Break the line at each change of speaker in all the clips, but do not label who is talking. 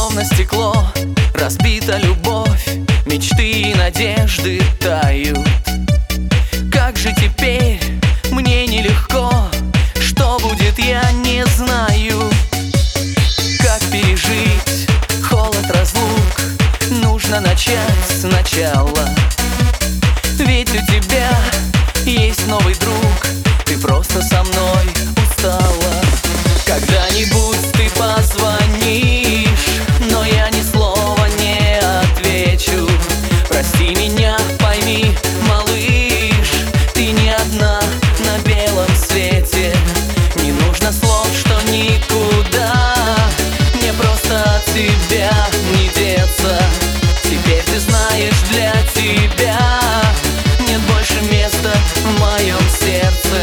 словно стекло, разбита любовь, мечты и надежды тают. Как же теперь, мне нелегко, что будет, я не знаю. Как пережить холод разлук, нужно начать сначала. Ведь у тебя есть новый друг, ты просто со мной устала. Когда-нибудь ты позвонишь, но я ни слова не отвечу. Прости меня, пойми, малыш, ты не одна на белом свете. Не нужно слов, что никуда, мне просто от тебя не деться. Теперь ты знаешь, для тебя нет больше места в моем сердце.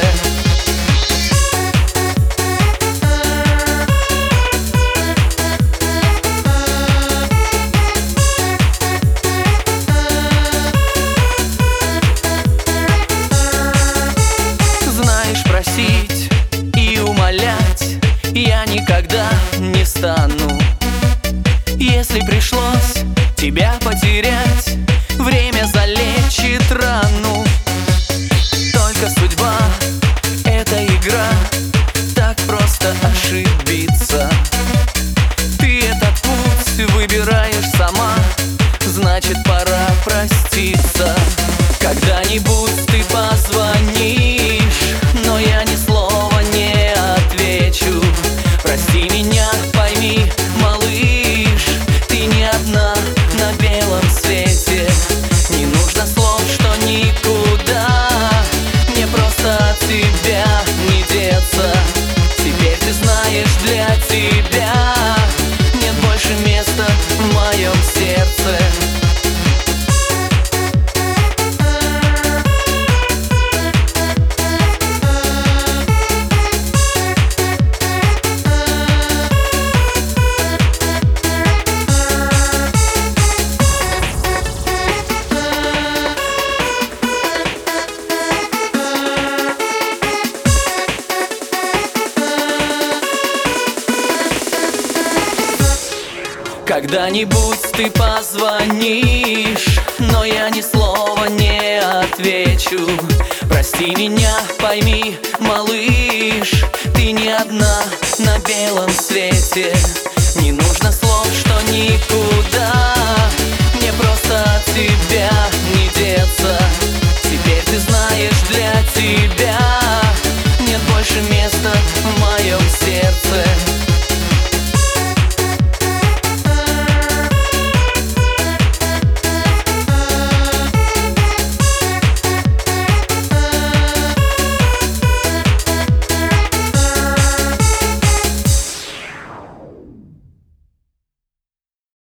Знаешь, просить и умолять я никогда не стану. Если пришлось тебя потерять, время залечит рану. Только судьба — это игра, так просто ошибиться. Ты этот путь выбираешь сама, значит, пора проститься. Когда-нибудь ты позвонишь, но я ни слова не отвечу. Прости меня, пойми, малыш, ты не одна на белом свете. Не нужно слов, что никуда, мне просто от тебя не деться. Теперь ты знаешь, для тебя нет больше места в моем сердце. Когда-нибудь ты позвонишь, но я ни слова не отвечу. Прости меня, пойми, малыш, ты не одна на белом свете. Не нужно слов, что никуда, мне просто от тебя не деться. Теперь ты знаешь, для тебя